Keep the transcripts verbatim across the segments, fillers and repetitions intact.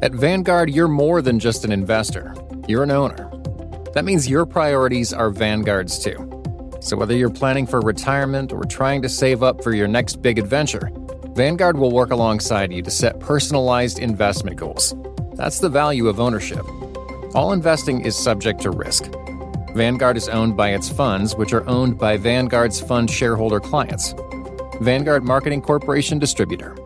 At Vanguard, you're more than just an investor. You're an owner. That means your priorities are Vanguard's too. So whether you're planning for retirement or trying to save up for your next big adventure, Vanguard will work alongside you to set personalized investment goals. That's the value of ownership. All investing is subject to risk. Vanguard is owned by its funds, which are owned by Vanguard's fund shareholder clients. Vanguard Marketing Corporation Distributor.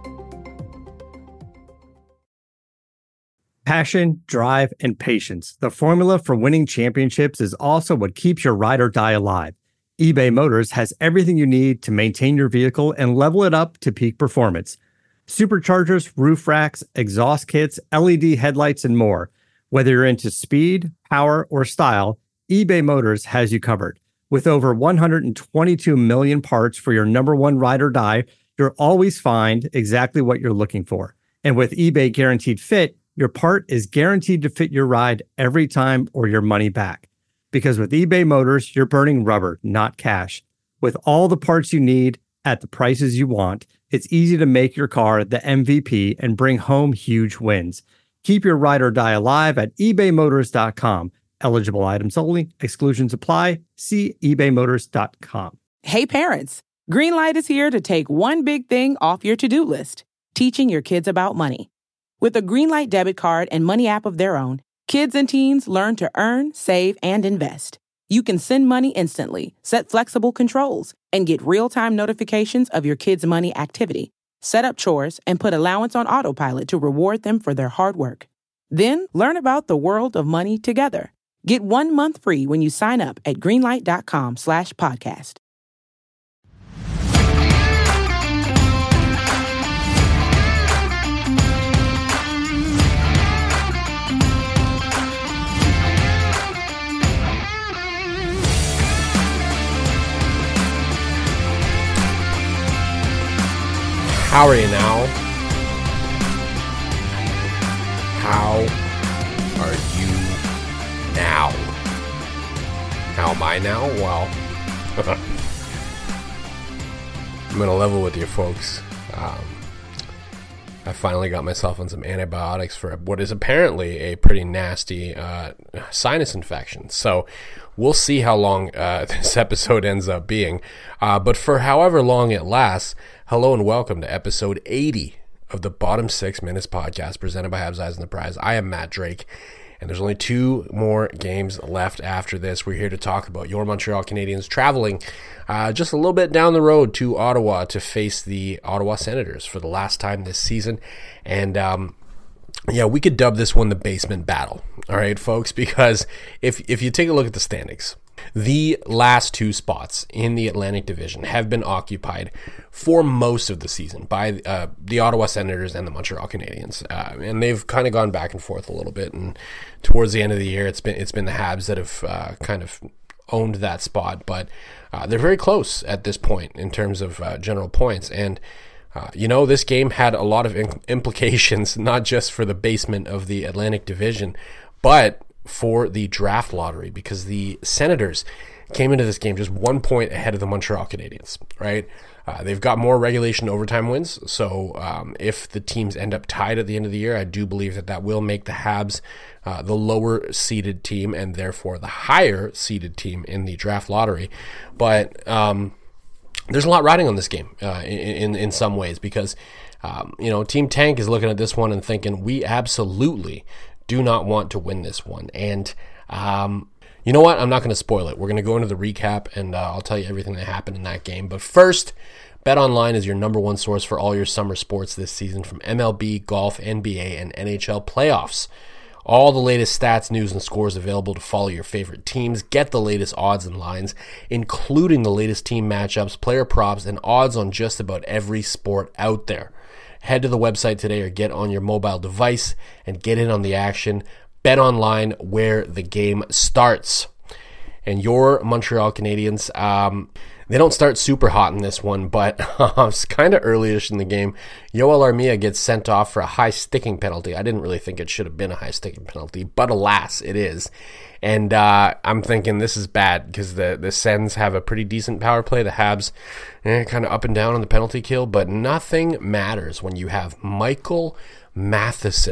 Passion, drive, and patience. The formula for winning championships is also what keeps your ride or die alive. eBay Motors has everything you need to maintain your vehicle and level it up to peak performance. Superchargers, roof racks, exhaust kits, L E D headlights, and more. Whether you're into speed, power, or style, eBay Motors has you covered. With over one hundred twenty-two million parts for your number one ride or die, you'll always find exactly what you're looking for. And with eBay Guaranteed Fit, your part is guaranteed to fit your ride every time or your money back. Because with eBay Motors, you're burning rubber, not cash. With all the parts you need at the prices you want, it's easy to make your car the M V P and bring home huge wins. Keep your ride or die alive at ebay motors dot com. Eligible items only. Exclusions apply. See ebay motors dot com. Hey parents, Greenlight is here to take one big thing off your to-do list, teaching your kids about money. With a Greenlight debit card and money app of their own, kids and teens learn to earn, save, and invest. You can send money instantly, set flexible controls, and get real-time notifications of your kids' money activity. Set up chores and put allowance on autopilot to reward them for their hard work. Then learn about the world of money together. Get one month free when you sign up at greenlight.com slash podcast. How are you now? How are you now? How am I now? Well, I'm going to level with you folks. Um, I finally got myself on some antibiotics for what is apparently a pretty nasty uh, sinus infection. So we'll see how long uh, this episode ends up being. Uh, but for however long it lasts, hello and welcome to episode eighty of the Bottom Six Minutes podcast presented by Habs Eyes on the Prize. I am Matt Drake, and there's only two more games left after this. We're here to talk about your Montreal Canadiens traveling uh, just a little bit down the road to Ottawa to face the Ottawa Senators for the last time this season. And um, yeah, we could dub this one the basement battle. All right, folks, because if if you take a look at the standings, the last two spots in the Atlantic Division have been occupied for most of the season by uh, the Ottawa Senators and the Montreal Canadiens, uh, and they've kind of gone back and forth a little bit. And towards the end of the year, it's been it's been the Habs that have uh, kind of owned that spot, but uh, they're very close at this point in terms of uh, general points. And uh, you know, this game had a lot of in- implications, not just for the basement of the Atlantic Division, but for the draft lottery, because the Senators came into this game just one point ahead of the Montreal Canadiens, right? Uh, they've got more regulation overtime wins, so um, if the teams end up tied at the end of the year, I do believe that that will make the Habs uh, the lower-seeded team and therefore the higher-seeded team in the draft lottery. But um, there's a lot riding on this game uh, in, in, in some ways, because um, you know, Team Tank is looking at this one and thinking, we absolutely do not want to win this one. And um, you know what? I'm not going to spoil it. We're going to go into the recap, and uh, I'll tell you everything that happened in that game. But first, BetOnline is your number one source for all your summer sports this season, from M L B, golf, N B A, and N H L playoffs. All the latest stats, news, and scores available to follow your favorite teams. Get the latest odds and lines, including the latest team matchups, player props, and odds on just about every sport out there. Head to the website today or get on your mobile device and get in on the action. BetOnline, where the game starts. And your Montreal Canadiens, um, they don't start super hot in this one, but it's kind of early-ish in the game. Yoel Armia gets sent off for a high sticking penalty. I didn't really think it should have been a high sticking penalty, but alas, it is. And uh, I'm thinking this is bad because the, the Sens have a pretty decent power play. The Habs eh, kind of up and down on the penalty kill, but nothing matters when you have Michael Matheson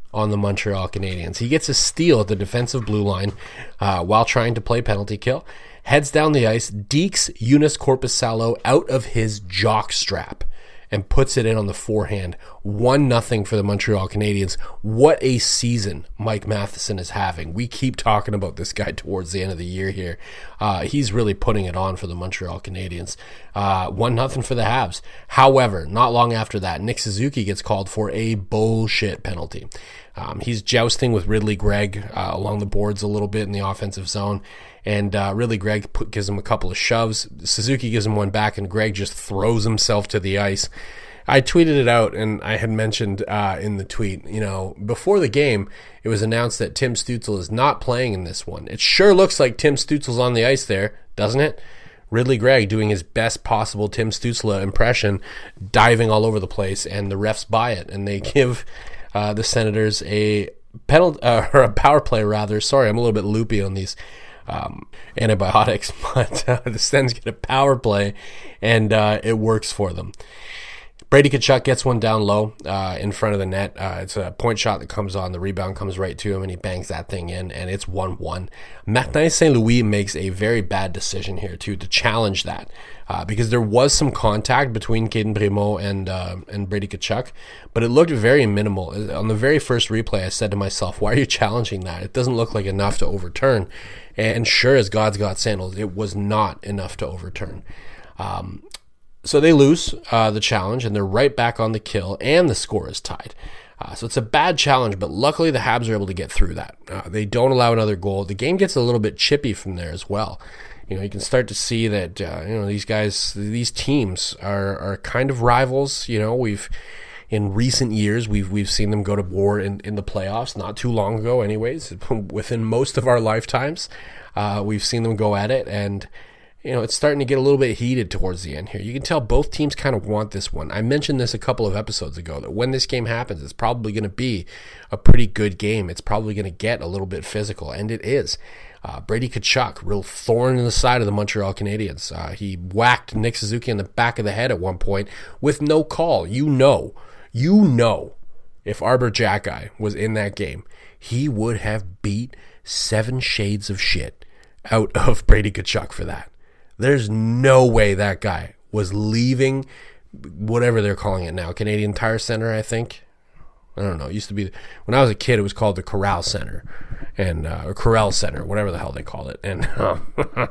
on the Montreal Canadiens. He gets a steal at the defensive blue line uh, while trying to play penalty kill, heads down the ice, dekes Joonas Korpisalo out of his jock strap, and puts it in on the forehand. one nothing for the Montreal Canadiens. What a season Mike Matheson is having. We keep talking about this guy towards the end of the year here. Uh, he's really putting it on for the Montreal Canadiens. Uh, one nothing for the Habs. However, not long after that, Nick Suzuki gets called for a bullshit penalty. Um, he's jousting with Ridley Gregg uh, along the boards a little bit in the offensive zone. And uh, Ridley Gregg put, gives him a couple of shoves. Suzuki gives him one back, and Gregg just throws himself to the ice. I tweeted it out, and I had mentioned uh, in the tweet, you know, before the game, it was announced that Tim Stützle is not playing in this one. It sure looks like Tim Stützle's on the ice there, doesn't it? Ridley Gregg doing his best possible Tim Stützle impression, diving all over the place, and the refs buy it, and they give uh, the Senators a penalty uh, or a power play rather. Sorry, I'm a little bit loopy on these Um, antibiotics, but uh, the Sens get a power play, and uh, it works for them. Brady Tkachuk gets one down low uh, in front of the net. Uh, it's a point shot that comes on. The rebound comes right to him, and he bangs that thing in, and it's one one. Martin Saint Louis makes a very bad decision here, too, to challenge that, uh, because there was some contact between Caden Primo and uh, and Brady Tkachuk, but it looked very minimal. On the very first replay, I said to myself, why are you challenging that? It doesn't look like enough to overturn. And sure as God's got sandals, it was not enough to overturn. Um, so they lose uh, the challenge, and they're right back on the kill, and the score is tied. Uh, so it's a bad challenge, but luckily the Habs are able to get through that. Uh, they don't allow another goal. The game gets a little bit chippy from there as well. You know, you can start to see that uh, you know these guys, these teams are are kind of rivals. You know, we've in recent years we've we've seen them go to war in, in the playoffs. Not too long ago, anyways. Within most of our lifetimes, uh, we've seen them go at it, and you know it's starting to get a little bit heated towards the end here. You can tell both teams kind of want this one. I mentioned this a couple of episodes ago that when this game happens, it's probably going to be a pretty good game. It's probably going to get a little bit physical, and it is. Uh, Brady Tkachuk, real thorn in the side of the Montreal Canadiens. Uh, he whacked Nick Suzuki in the back of the head at one point with no call. You know, you know, if Arber Xhekaj was in that game, he would have beat seven shades of shit out of Brady Tkachuk for that. There's no way that guy was leaving whatever they're calling it now, Canadian Tire Center, I think. I don't know. It used to be, when I was a kid, it was called the Corral Center, and uh, or Corral Center, whatever the hell they called it. And uh,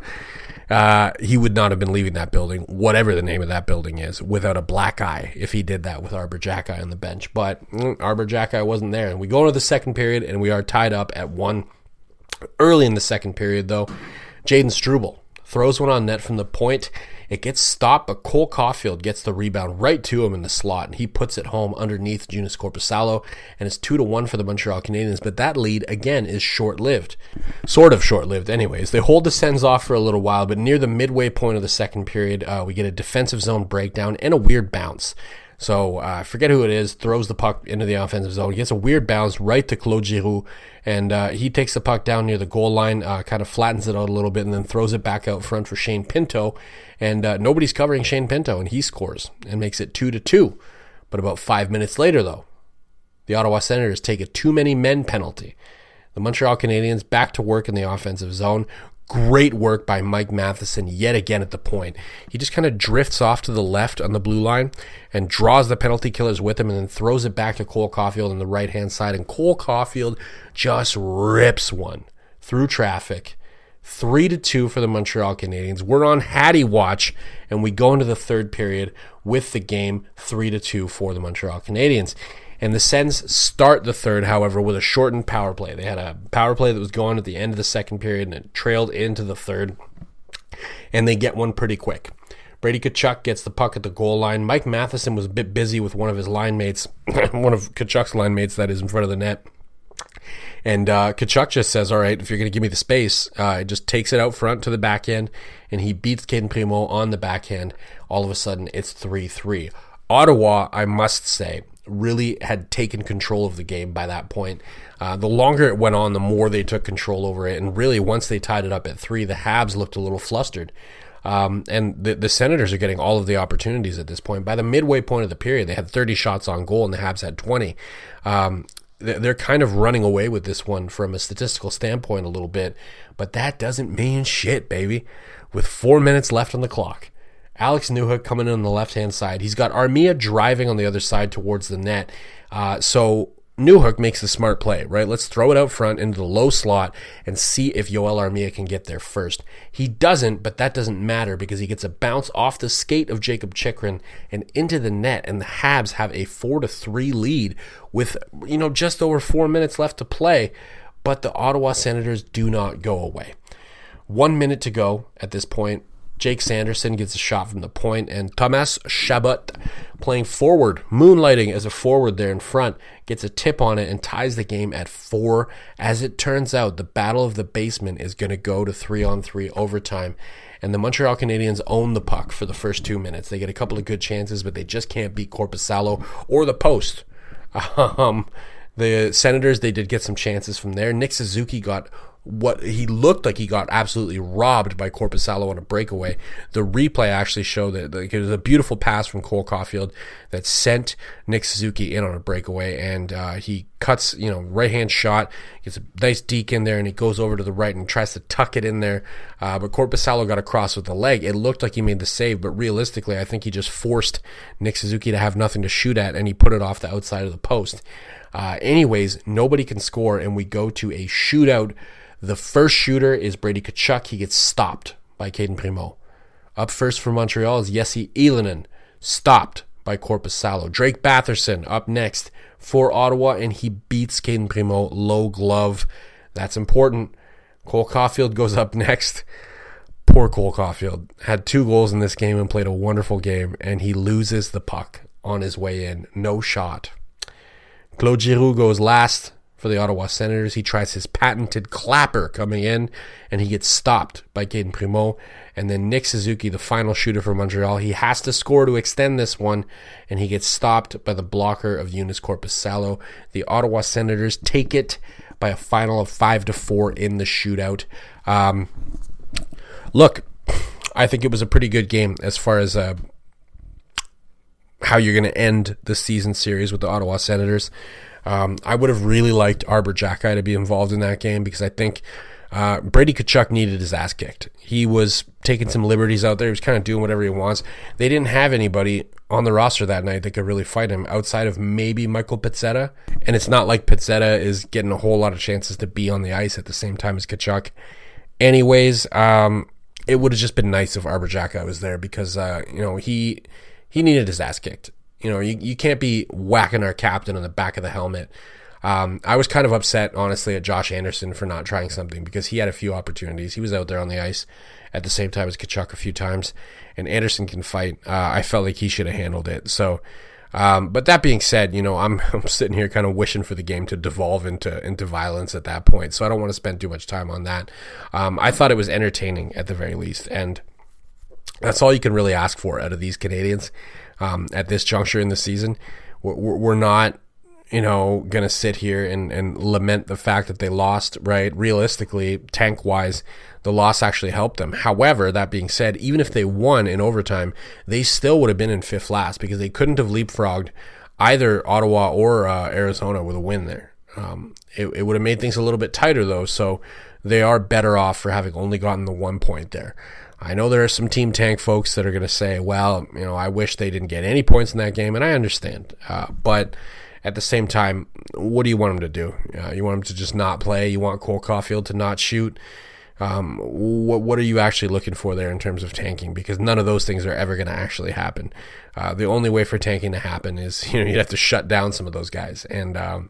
uh, he would not have been leaving that building, whatever the name of that building is, without a black eye if he did that with Arber Xhekaj on the bench. But mm, Arber Xhekaj wasn't there. And we go into the second period, and we are tied up at one. Early in the second period, though, Jayden Struble throws one on net from the point. It gets stopped, but Cole Caulfield gets the rebound right to him in the slot, and he puts it home underneath Joonas Korpisalo, and it's two to one for the Montreal Canadiens. But that lead again is short-lived, sort of short-lived. Anyways, they hold the Sens off for a little while, but near the midway point of the second period, uh, we get a defensive zone breakdown and a weird bounce. So I uh, forget who it is, throws the puck into the offensive zone. He gets a weird bounce right to Claude Giroux, and uh, he takes the puck down near the goal line, uh, kind of flattens it out a little bit, and then throws it back out front for Shane Pinto. And uh, nobody's covering Shane Pinto, and he scores and makes it two to two. But about five minutes later, though, the Ottawa Senators take a too many men penalty. The Montreal Canadiens back to work in the offensive zone. Great work by Mike Matheson yet again at the point. He just kind of drifts off to the left on the blue line and draws the penalty killers with him and then throws it back to Cole Caulfield on the right-hand side. And Cole Caulfield just rips one through traffic. Three to two for the Montreal Canadiens. We're on Hattie watch, and we go into the third period with the game three to two for the Montreal Canadiens. And the Sens start the third, however, with a shortened power play. They had a power play that was going at the end of the second period, and it trailed into the third. And they get one pretty quick. Brady Tkachuk gets the puck at the goal line. Mike Matheson was a bit busy with one of his line mates, one of Tkachuk's line mates that is in front of the net. And uh, Tkachuk just says, all right, if you're going to give me the space, uh, just takes it out front to the backhand, and he beats Caden Primo on the backhand. All of a sudden, it's three three. Ottawa, I must say, really had taken control of the game by that point. Uh, the longer it went on, the more they took control over it. And really, once they tied it up at three, the Habs looked a little flustered. Um, and the, the Senators are getting all of the opportunities at this point. By the midway point of the period, they had thirty shots on goal, and the Habs had twenty. Um, they're kind of running away with this one from a statistical standpoint a little bit, but that doesn't mean shit, baby. With four minutes left on the clock, Alex Newhook coming in on the left-hand side. He's got Armia driving on the other side towards the net. Uh, so Newhook makes the smart play, right? Let's throw it out front into the low slot and see if Yoel Armia can get there first. He doesn't, but that doesn't matter because he gets a bounce off the skate of Jacob Chychrun and into the net, and the Habs have a four to three lead with, you know, just over four minutes left to play, but the Ottawa Senators do not go away. One minute to go at this point. Jake Sanderson gets a shot from the point, and Thomas Chabot, playing forward, moonlighting as a forward there in front, gets a tip on it and ties the game at four. As it turns out, the battle of the basement is going to go to three-on-three overtime, and the Montreal Canadiens own the puck for the first two minutes. They get a couple of good chances, but they just can't beat Korpisalo or the post. Um, the Senators, they did get some chances from there. Nick Suzuki got what he looked like he got absolutely robbed by Korpisalo on a breakaway. The replay actually showed that like, it was a beautiful pass from Cole Caulfield that sent Nick Suzuki in on a breakaway, and uh, he cuts, you know, right-hand shot, gets a nice deke in there, and he goes over to the right and tries to tuck it in there, uh, but Korpisalo got across with the leg. It looked like he made the save, but realistically, I think he just forced Nick Suzuki to have nothing to shoot at, and he put it off the outside of the post. Uh, anyways, nobody can score, and we go to a shootout. The first shooter is Brady Tkachuk. He gets stopped by Caden Primo. Up first for Montreal is Jesse Ylönen, stopped by Korpisalo. Drake Batherson up next for Ottawa, and he beats Caden Primo low glove. That's important. Cole Caulfield goes up next. Poor Cole Caulfield. Had two goals in this game and played a wonderful game, and he loses the puck on his way in. No shot. Claude Giroux goes last for the Ottawa Senators. He tries his patented clapper coming in, and he gets stopped by Caden Primo. And then Nick Suzuki, the final shooter for Montreal, he has to score to extend this one, and he gets stopped by the blocker of Joonas Korpisalo. The Ottawa Senators take it by a final of five to four in the shootout. Um, look, I think it was a pretty good game as far as uh, how you're going to end the season series with the Ottawa Senators. Um, I would have really liked Arbor Xhekaj to be involved in that game because I think uh, Brady Tkachuk needed his ass kicked. He was taking some liberties out there. He was kind of doing whatever he wants. They didn't have anybody on the roster that night that could really fight him outside of maybe Michael Pezzetta. And it's not like Pezzetta is getting a whole lot of chances to be on the ice at the same time as Tkachuk. Anyways, um, it would have just been nice if Arbor Xhekaj was there because uh, you know he he needed his ass kicked. You know, you, you can't be whacking our captain on the back of the helmet. Um, I was kind of upset, honestly, at Josh Anderson for not trying something because he had a few opportunities. He was out there on the ice at the same time as Tkachuk a few times, and Anderson can fight. Uh, I felt like he should have handled it. So, um, but that being said, you know, I'm, I'm sitting here kind of wishing for the game to devolve into into violence at that point. So I don't want to spend too much time on that. Um, I thought it was entertaining at the very least, and that's all you can really ask for out of these Canadians. Um, at this juncture in the season, we're, we're not, you know, going to sit here and, and lament the fact that they lost, right? Realistically, tank-wise, the loss actually helped them. However, that being said, even if they won in overtime, they still would have been in fifth last because they couldn't have leapfrogged either Ottawa or uh, Arizona with a win there. Um, it, it would have made things a little bit tighter, though, so they are better off for having only gotten the one point there. I know there are some Team Tank folks that are going to say, well, you know, I wish they didn't get any points in that game, and I understand. Uh, but at the same time, what do you want them to do? Uh, you want them to just not play? You want Cole Caulfield to not shoot? Um, what, what are you actually looking for there in terms of tanking? Because none of those things are ever going to actually happen. Uh, the only way for tanking to happen is, you know, you'd have to shut down some of those guys, and um,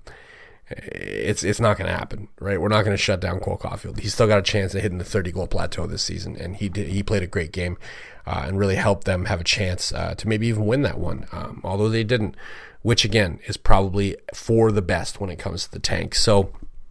it's it's not going to happen, right? We're not going to shut down Cole Caulfield. He's still got a chance at hitting the thirty-goal plateau this season, and he did, he played a great game uh, and really helped them have a chance uh, to maybe even win that one, um, although they didn't, which, again, is probably for the best when it comes to the tank. So,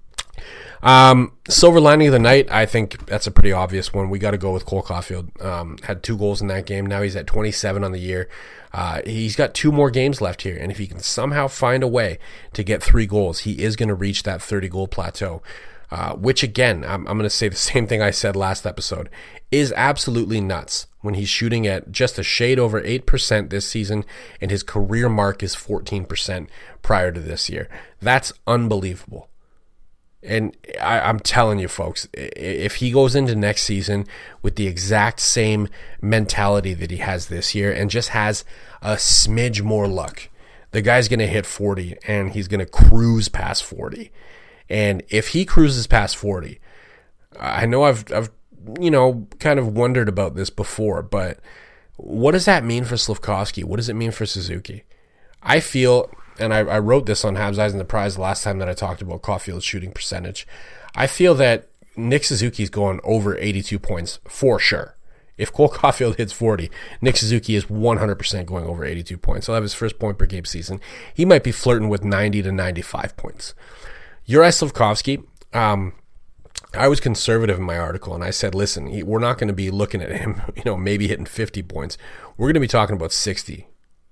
um, silver lining of the night, I think that's a pretty obvious one. We got to go with Cole Caulfield. Um, had two goals in that game. Now he's at twenty-seven on the year. Uh, he's got two more games left here, and if he can somehow find a way to get three goals, he is going to reach that thirty-goal plateau. uh, which again, I'm, I'm going to say the same thing I said last episode, is absolutely nuts when he's shooting at just a shade over eight percent this season, and his career mark is fourteen percent prior to this year. That's unbelievable. And I, I'm telling you, folks, if he goes into next season with the exact same mentality that he has this year and just has a smidge more luck, the guy's going to hit forty and he's going to cruise past forty. And if he cruises past forty, I know I've, I've, you know, kind of wondered about this before, but what does that mean for Slafkovsky? What does it mean for Suzuki? I feel, and I, I wrote this on Habs Eyes and the Prize the last time that I talked about Caulfield's shooting percentage. I feel that Nick Suzuki's going over eighty-two points for sure. If Cole Caulfield hits forty, Nick Suzuki is one hundred percent going over eighty-two points. He'll have his first point per game season. He might be flirting with ninety to ninety-five points. Juraj Slafkovsky, um, I was conservative in my article, and I said, listen, he, we're not going to be looking at him, you know, maybe hitting fifty points. We're going to be talking about sixty.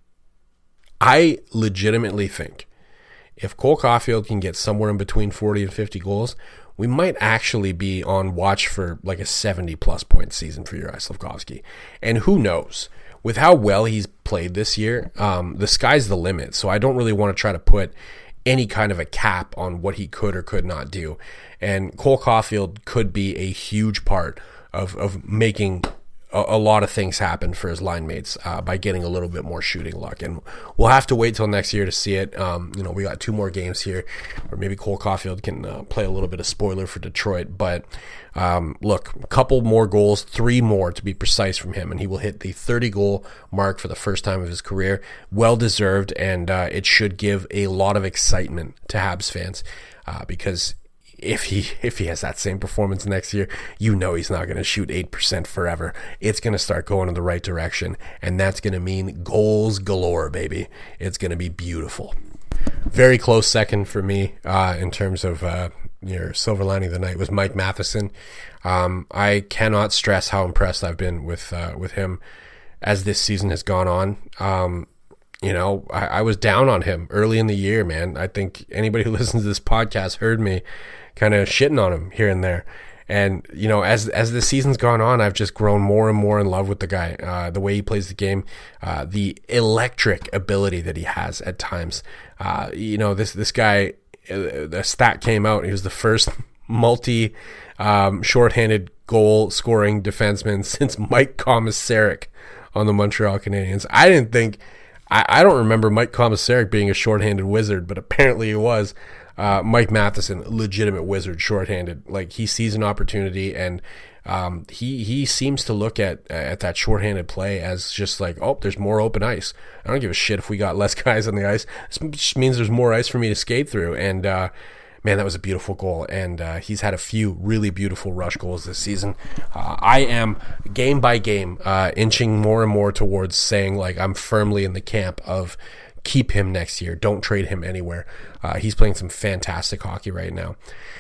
I legitimately think if Cole Caulfield can get somewhere in between forty and fifty goals, we might actually be on watch for like a seventy-plus point season for Juraj Slafkovsky. And who knows? With how well he's played this year, um, the sky's the limit. So I don't really want to try to put any kind of a cap on what he could or could not do. And Cole Caulfield could be a huge part of, of making a, a lot of things happen for his line mates uh, by getting a little bit more shooting luck. And we'll have to wait till next year to see it. Um, you know, we got two more games here, or maybe Cole Caulfield can uh, play a little bit of spoiler for Detroit. But um, look, a couple more goals, three more to be precise from him, and he will hit the thirty-goal mark for the first time of his career. Well-deserved, and uh, it should give a lot of excitement to Habs fans uh, because if he if he has that same performance next year, you know he's not going to shoot eight percent forever. It's going to start going in the right direction, and that's going to mean goals galore, baby. It's going to be beautiful. Very close second for me uh, in terms of uh, your silver lining of the night was Mike Matheson. Um, I cannot stress how impressed I've been with uh, with him as this season has gone on. Um, you know, I, I was down on him early in the year, man. I think anybody who listens to this podcast heard me kind of shitting on him here and there. And, you know, as as the season's gone on, I've just grown more and more in love with the guy, uh, the way he plays the game, uh, the electric ability that he has at times. Uh, you know, this this guy, uh, the stat came out, he was the first multi um, shorthanded goal scoring defenseman since Mike Komisarek on the Montreal Canadiens. I didn't think, I, I don't remember Mike Komisarek being a shorthanded wizard, but apparently he was. Uh, Mike Matheson, legitimate wizard, shorthanded. Like, he sees an opportunity, and um, he he seems to look at at that shorthanded play as just like, oh, there's more open ice. I don't give a shit if we got less guys on the ice. This just means there's more ice for me to skate through. And uh, man, that was a beautiful goal. And uh, he's had a few really beautiful rush goals this season. Uh, I am game by game uh, inching more and more towards saying, like, I'm firmly in the camp of keep him next year. Don't trade him anywhere. Uh, he's playing some fantastic hockey right now.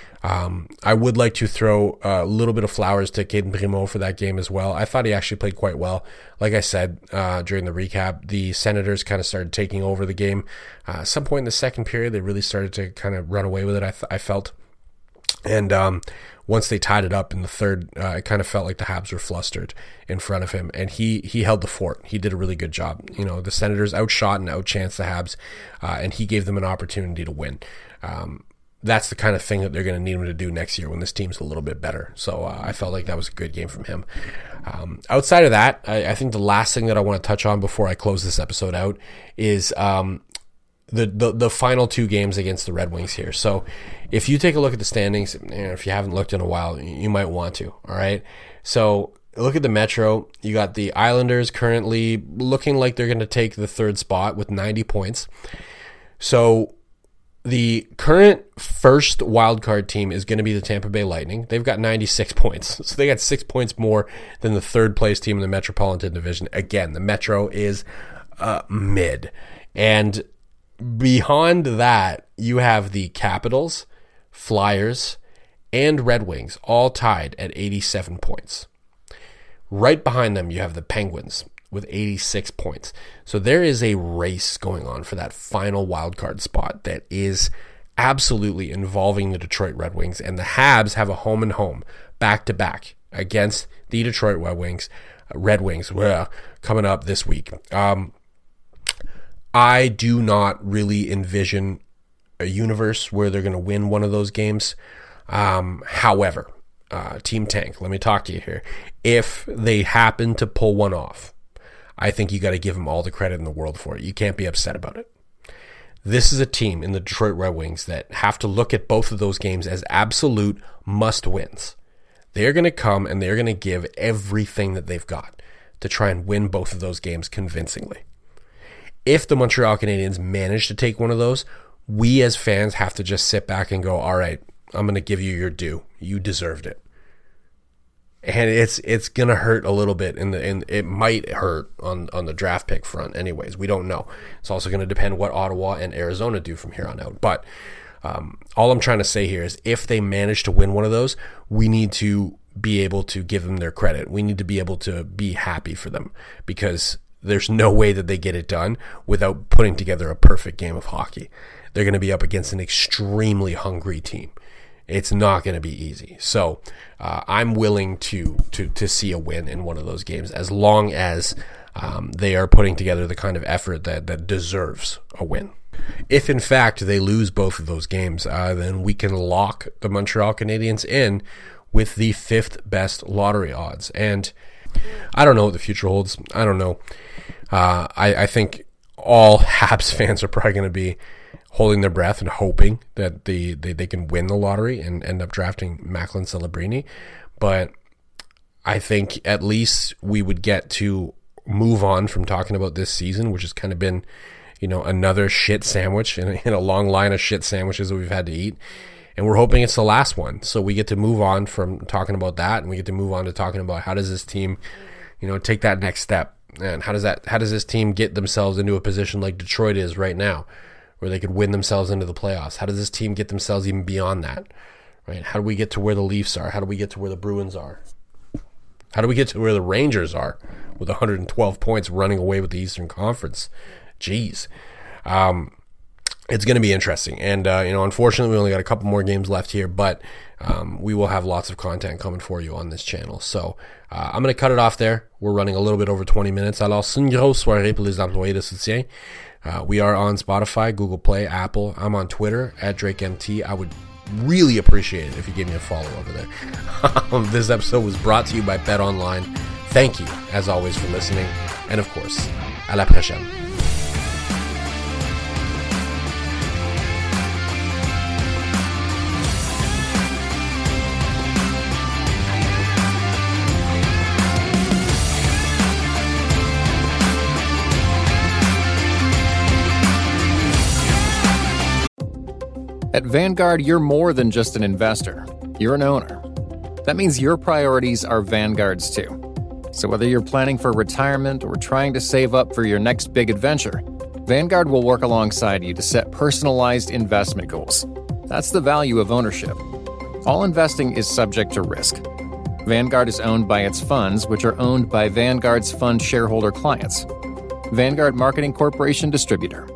Um, I would like to throw a little bit of flowers to Caden Primo for that game as well. I thought he actually played quite well. Like I said uh, during the recap, the Senators kind of started taking over the game. Uh, at some point in the second period, they really started to kind of run away with it, I, th- I felt. And um, once they tied it up in the third, uh, it kind of felt like the Habs were flustered in front of him, and he he held the fort. He did a really good job. You know, the Senators outshot and outchanced the Habs, uh, and he gave them an opportunity to win. Um, that's the kind of thing that they're going to need him to do next year when this team's a little bit better. So uh, I felt like that was a good game from him. Um, outside of that, I, I think the last thing that I want to touch on before I close this episode out is um, the, the the final two games against the Red Wings here. So if you take a look at the standings, and if you haven't looked in a while, you might want to, all right? So look at the Metro. You got the Islanders currently looking like they're going to take the third spot with ninety points. So the current first wildcard team is going to be the Tampa Bay Lightning. They've got ninety-six points. So they got six points more than the third place team in the Metropolitan Division. Again, the Metro is uh, mid. And beyond that, you have the Capitals, Flyers, and Red Wings all tied at eighty-seven points. Right behind them, you have the Penguins with eighty-six points. So there is a race going on for that final wildcard spot that is absolutely involving the Detroit Red Wings, and the Habs have a home and home back-to-back against the Detroit Red Wings, Red Wings uh, coming up this week. Um, I do not really envision a universe where they're going to win one of those games. Um, however, uh, Team Tank, let me talk to you here. If they happen to pull one off, I think you got to give them all the credit in the world for it. You can't be upset about it. This is a team in the Detroit Red Wings that have to look at both of those games as absolute must-wins. They're going to come and they're going to give everything that they've got to try and win both of those games convincingly. If the Montreal Canadiens manage to take one of those, we as fans have to just sit back and go, all right, I'm going to give you your due. You deserved it. And it's it's going to hurt a little bit, in the and it might hurt on, on the draft pick front anyways. We don't know. It's also going to depend what Ottawa and Arizona do from here on out. But um, all I'm trying to say here is if they manage to win one of those, we need to be able to give them their credit. We need to be able to be happy for them, because there's no way that they get it done without putting together a perfect game of hockey. They're going to be up against an extremely hungry team. It's not going to be easy. So uh, I'm willing to, to to see a win in one of those games, as long as um, they are putting together the kind of effort that, that deserves a win. If, in fact, they lose both of those games, uh, then we can lock the Montreal Canadiens in with the fifth best lottery odds. And I don't know what the future holds. I don't know. Uh, I, I think all Habs fans are probably going to be holding their breath and hoping that the, they, they can win the lottery and end up drafting Macklin Celebrini. But I think at least we would get to move on from talking about this season, which has kind of been, you know, another shit sandwich in a, in a long line of shit sandwiches that we've had to eat. And we're hoping it's the last one. So we get to move on from talking about that, and we get to move on to talking about how does this team, you know, take that next step. And how does that, how does this team get themselves into a position like Detroit is right now, where they could win themselves into the playoffs? How does this team get themselves even beyond that, right? How do we get to where the Leafs are? How do we get to where the Bruins are? How do we get to where the Rangers are with one hundred twelve points running away with the Eastern Conference? Jeez. Um, it's going to be interesting. And, uh, you know, unfortunately, we only got a couple more games left here, but um, we will have lots of content coming for you on this channel. So uh, I'm going to cut it off there. We're running a little bit over twenty minutes. Alors, c'est une grosse soirée pour les employés de soutien. Uh, we are on Spotify, Google Play, Apple. I'm on Twitter, at DrakeMT. I would really appreciate it if you gave me a follow over there. This episode was brought to you by BetOnline. Thank you, as always, for listening. And, of course, à la prochaine. At Vanguard, you're more than just an investor. You're an owner. That means your priorities are Vanguard's too. So whether you're planning for retirement or trying to save up for your next big adventure, Vanguard will work alongside you to set personalized investment goals. That's the value of ownership. All investing is subject to risk. Vanguard is owned by its funds, which are owned by Vanguard's fund shareholder clients. Vanguard Marketing Corporation Distributor.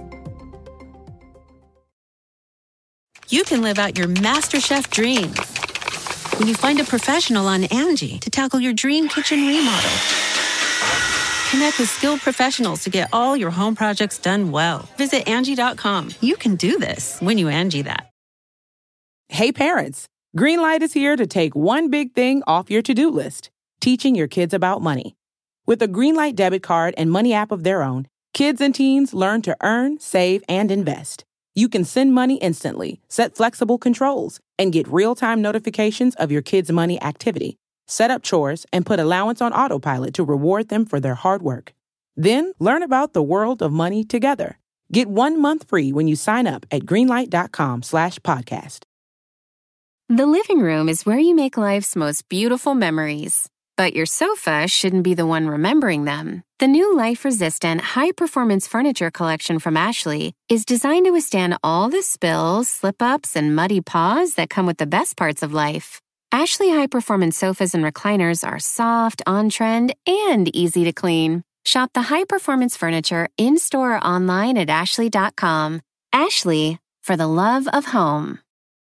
You can live out your MasterChef dreams when you find a professional on Angie to tackle your dream kitchen remodel. Connect with skilled professionals to get all your home projects done well. Visit Angie dot com. You can do this when you Angie that. Hey parents, Greenlight is here to take one big thing off your to-do list, teaching your kids about money. With a Greenlight debit card and money app of their own, kids and teens learn to earn, save, and invest. You can send money instantly, set flexible controls, and get real-time notifications of your kids' money activity. Set up chores and put allowance on autopilot to reward them for their hard work. Then learn about the world of money together. Get one month free when you sign up at greenlight.com slash podcast. The living room is where you make life's most beautiful memories. But your sofa shouldn't be the one remembering them. The new life-resistant, high-performance furniture collection from Ashley is designed to withstand all the spills, slip-ups, and muddy paws that come with the best parts of life. Ashley high-performance sofas and recliners are soft, on-trend, and easy to clean. Shop the high-performance furniture in-store or online at ashley dot com. Ashley, for the love of home.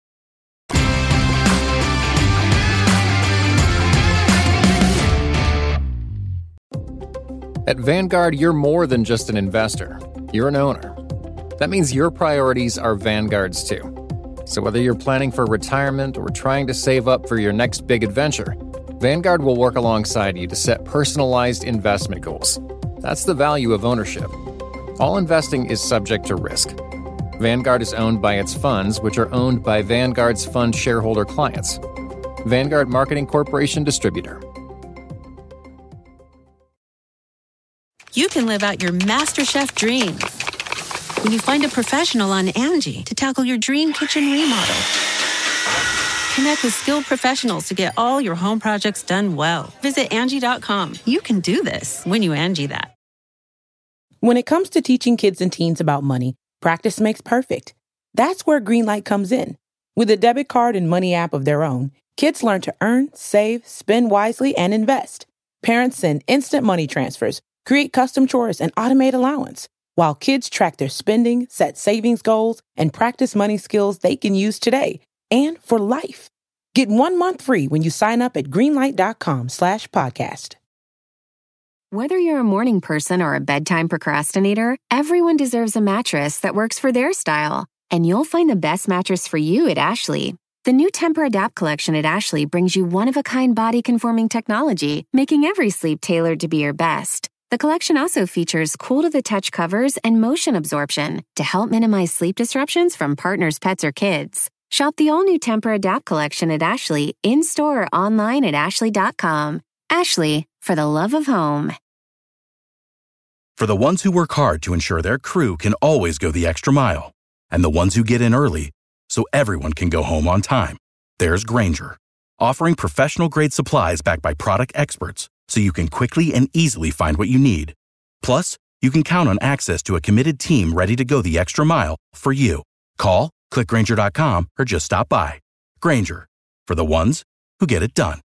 At Vanguard, you're more than just an investor. You're an owner. That means your priorities are Vanguard's too. So whether you're planning for retirement or trying to save up for your next big adventure, Vanguard will work alongside you to set personalized investment goals. That's the value of ownership. All investing is subject to risk. Vanguard is owned by its funds, which are owned by Vanguard's fund shareholder clients. Vanguard Marketing Corporation Distributor. You can live out your MasterChef dreams when you find a professional on Angie to tackle your dream kitchen remodel. Connect with skilled professionals to get all your home projects done well. Visit Angie dot com. You can do this when you Angie that. When it comes to teaching kids and teens about money, practice makes perfect. That's where Greenlight comes in. With a debit card and money app of their own, kids learn to earn, save, spend wisely, and invest. Parents send instant money transfers, create custom chores, and automate allowance, while kids track their spending, set savings goals, and practice money skills they can use today and for life. Get one month free when you sign up at greenlight.com slash podcast. Whether you're a morning person or a bedtime procrastinator, everyone deserves a mattress that works for their style. And you'll find the best mattress for you at Ashley. The new Tempur-Adapt collection at Ashley brings you one-of-a-kind body-conforming technology, making every sleep tailored to be your best. The collection also features cool-to-the-touch covers and motion absorption to help minimize sleep disruptions from partners, pets, or kids. Shop the all-new Tempur-Adapt collection at Ashley, in-store or online at ashley dot com. Ashley, for the love of home. For the ones who work hard to ensure their crew can always go the extra mile, and the ones who get in early so everyone can go home on time, there's Grainger, offering professional-grade supplies backed by product experts so you can quickly and easily find what you need. Plus, you can count on access to a committed team ready to go the extra mile for you. Call, click Grainger dot com, or just stop by. Grainger, for the ones who get it done.